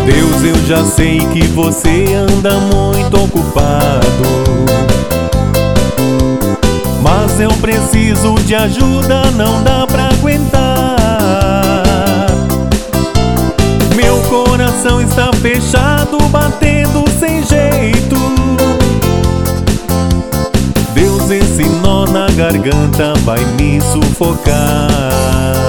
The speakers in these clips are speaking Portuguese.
Deus, eu já sei que você anda muito ocupado, mas eu preciso de ajuda, não dá pra aguentar. Meu coração está fechado, batendo sem jeito. Deus, esse nó na garganta vai me sufocar.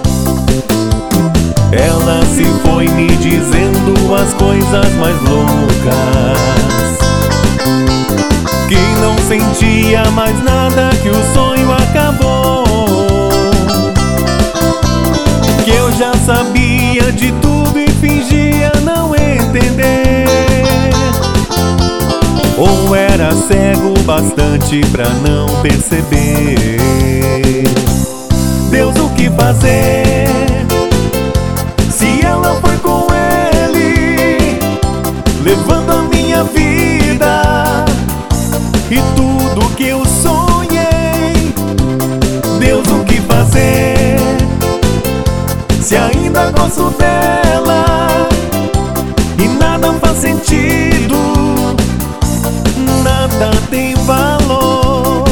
Ela se foi me dizendo as coisas mais loucas, que não sentia mais nada, que o sonho acabou, que eu já sabia de tudo e fingia não entender. Ou era cego bastante pra não perceber. Deus, o que fazer? Se ela foi com ele, levando a minha vida e tudo que eu sonhei. Deus, o que fazer? Se ainda gosto dela e nada faz sentido, nada tem valor.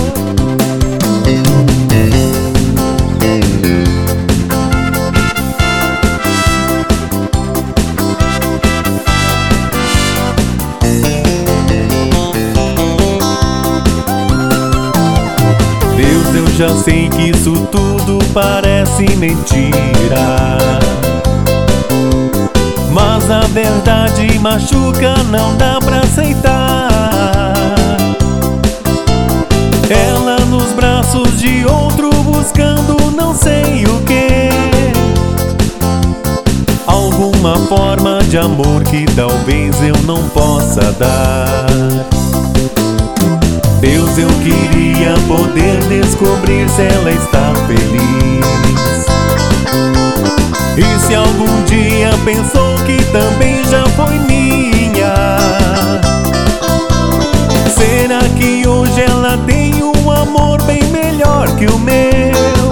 Deus, eu já sei que isso tudo parece mentira, mas a verdade machuca, não dá pra aceitar. Ela nos braços de outro buscando não sei o que, alguma forma de amor que talvez eu não possa dar. Deus, eu queria poder descobrir se ela está feliz. E se algum dia pensou que também já foi minha, será que hoje ela tem um amor bem melhor que o meu?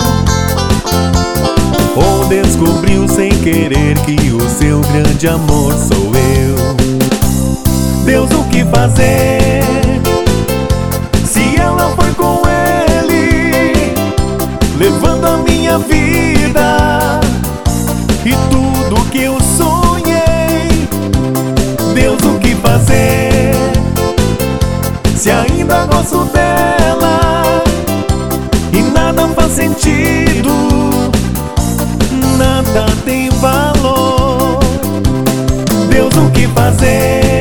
Ou descobriu sem querer que o seu grande amor sou eu? Deus, o que fazer? Se ela foi com ele, levando a minha vida e tudo que eu sonhei. Deus, o que fazer? Se ainda gosto dela e nada faz sentido, nada tem valor. Deus, o que fazer?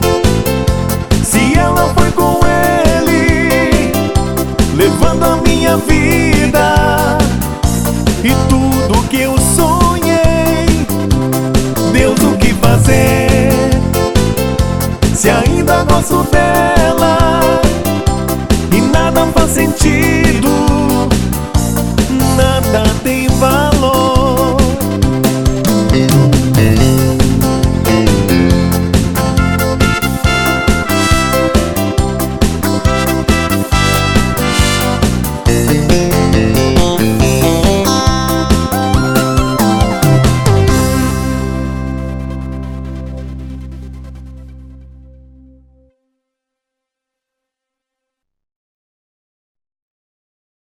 Se ela foi com ele, levando a minha vida e tudo que eu sonhei. Deus, o que fazer? Se ainda gosto dela e nada faz sentido,